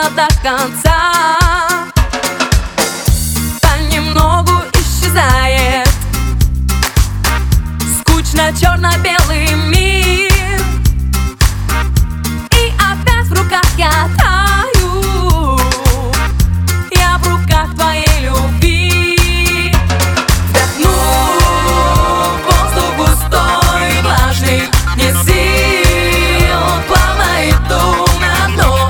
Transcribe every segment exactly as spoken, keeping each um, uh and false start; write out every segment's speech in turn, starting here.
до конца. Понемногу исчезает скучно черно-белый мир, и опять в руках я таю, я в руках твоей любви. Вдохну воздух густой, влажный, не сил, плавно иду на дно.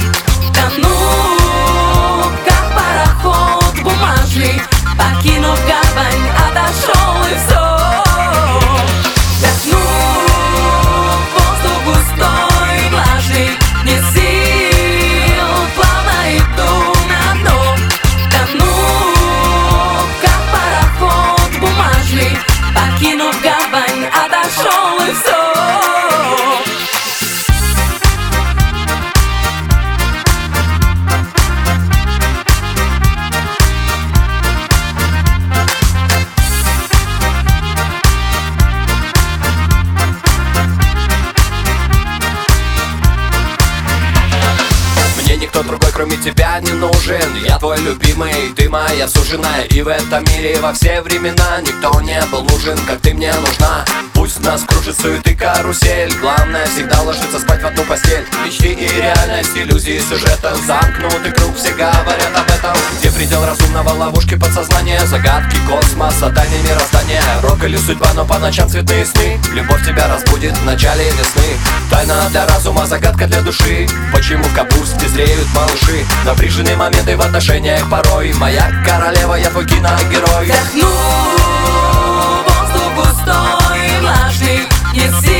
Тону, как пароход бумажный, покинув гавань, отошел и все. Вдохну воздух густой, влажный, не сил, плавно иду на дно. Тону, как пароход бумажный, покинув гавань, отошел и все. Мне никто другой, кроме тебя, не нужен. Я твой любимый, ты моя суженая. И в этом мире во все времена никто не был нужен, как ты мне нужна. Пусть нас кружит суеты карусель, главное всегда ложиться спать в одну постель. Мечты и реальность, иллюзии сюжета, замкнутый круг, все говорят об этом. Где предел разумного, ловушки подсознания, загадки космоса, тайны мироздания. Рок или судьба, но по ночам цветные сны. Любовь тебя разбудит в начале весны. Тайна для разума, загадка для души. Почему в капусте зреют малыши? Напряженные моменты в отношениях порой. Моя королева, я твой киногерой. Вдохну воздух густой, влажный, не сил.